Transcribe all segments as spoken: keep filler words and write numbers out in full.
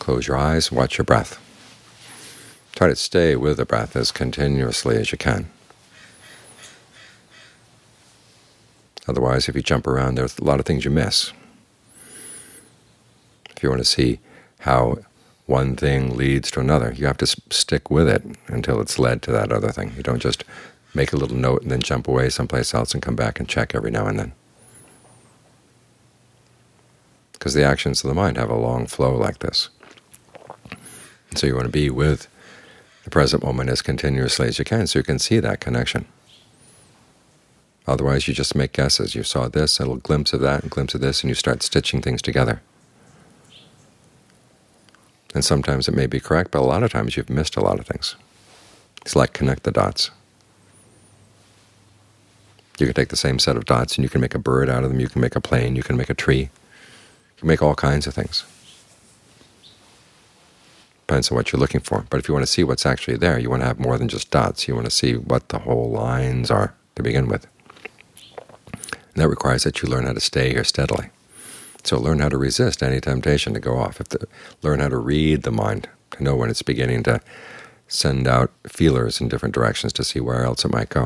Close your eyes, watch your breath. Try to stay with the breath as continuously as you can. Otherwise, if you jump around, there's a lot of things you miss. If you want to see how one thing leads to another, you have to stick with it until it's led to that other thing. You don't just make a little note and then jump away someplace else and come back and check every now and then. Because the actions of the mind have a long flow like this. And so you want to be with the present moment as continuously as you can so you can see that connection. Otherwise you just make guesses. You saw this, a little glimpse of that, and a glimpse of this, and you start stitching things together. And sometimes it may be correct, but a lot of times you've missed a lot of things. It's like connect the dots. You can take the same set of dots and you can make a bird out of them, you can make a plane, you can make a tree, you can make all kinds of things. Depends on what you're looking for. But if you want to see what's actually there, you want to have more than just dots. You want to see what the whole lines are to begin with. And that requires that you learn how to stay here steadily. So learn how to resist any temptation to go off. If the, learn how to read the mind, to know when it's beginning to send out feelers in different directions to see where else it might go.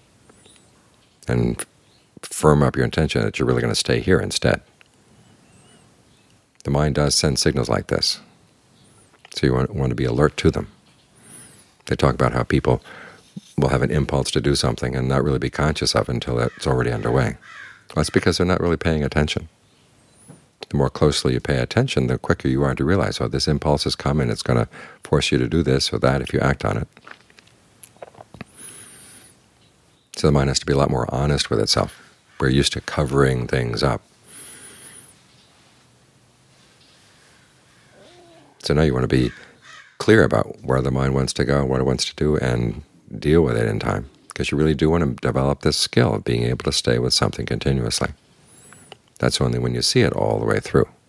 And firm up your intention that you're really going to stay here instead. The mind does send signals like this, so you want, want to be alert to them. They talk about how people will have an impulse to do something and not really be conscious of it until it's already underway. Well, that's because they're not really paying attention. The more closely you pay attention, the quicker you are to realize, oh, this impulse is coming, it's going to force you to do this or that if you act on it. So the mind has to be a lot more honest with itself. We're used to covering things up. So now you want to be clear about where the mind wants to go, what it wants to do, and deal with it in time. Because you really do want to develop this skill of being able to stay with something continuously. That's only when you see it all the way through.